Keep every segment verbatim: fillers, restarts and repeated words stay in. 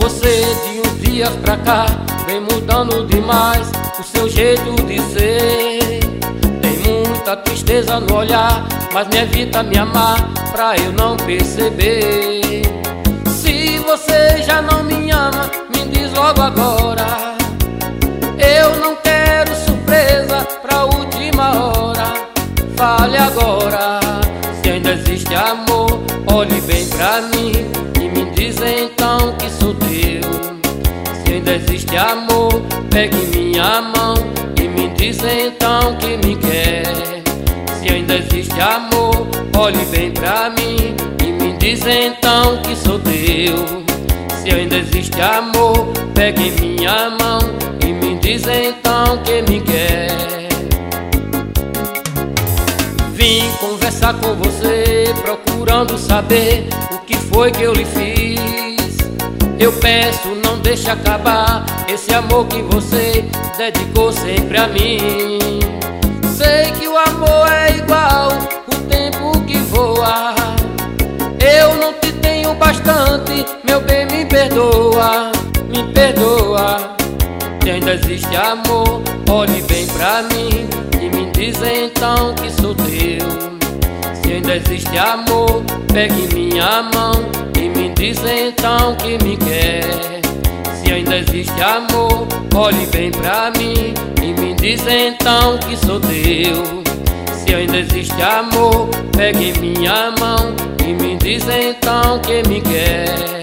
Você de uns dias pra cá vem mudando demais o seu jeito de ser. Tem muita tristeza no olhar, mas me evita me amar pra eu não perceber. Se você já não me ama, me diz logo agora. Eu não quero surpresa pra última hora. Fale agora, se ainda existe amor, olhe bem pra mim e me diz então que sou teu. Se ainda existe amor, pegue minha mão e me diz então que me quer. Se ainda existe amor, olhe bem pra mim e me diz então que sou teu. Se ainda existe amor, pegue minha mão e me diz então que me quer. Vim conversar com você, procurando saber o que foi que eu lhe fiz. Eu peço, não deixe acabar esse amor que você dedicou sempre a mim. Sei que o amor é igual o tempo que voa. Eu não te tenho bastante, meu bem, me perdoa, me perdoa. Se ainda existe amor, olhe bem pra mim e me diz então que sou teu. Se ainda existe amor, pegue minha mão e me diz então que me quer. Se ainda existe amor, olhe bem pra mim e me diz então que sou teu. Se ainda existe amor, pegue minha mão e me diz então que me quer.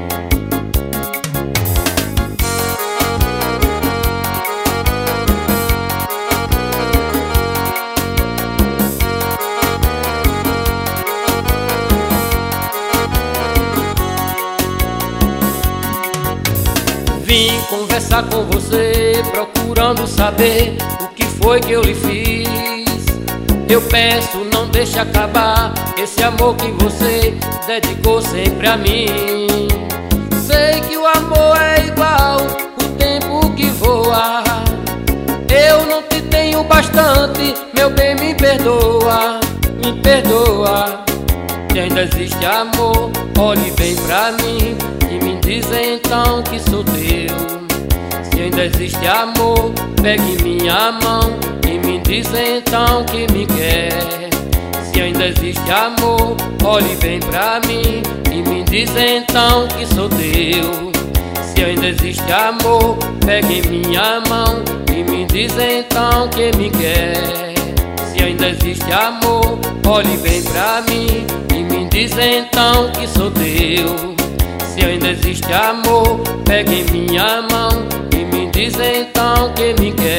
Vim conversar com você, procurando saber o que foi que eu lhe fiz. Eu peço, não deixe acabar esse amor que você dedicou sempre a mim. Sei que o amor é igual o tempo que voa. Eu não te tenho bastante, meu bem, me perdoa, me perdoa. Se ainda existe amor, olhe bem pra mim e me diz então que sou teu. Se ainda existe amor, pegue minha mão e me diz então que me quer. Se ainda existe amor, olhe bem pra mim e me diz então que sou teu. Se ainda existe amor, pegue minha mão e me diz então que me quer. Se ainda existe amor, olhe bem pra mim e me diz então que sou teu. Se ainda existe amor, pegue minha mão e me diz então que me quer.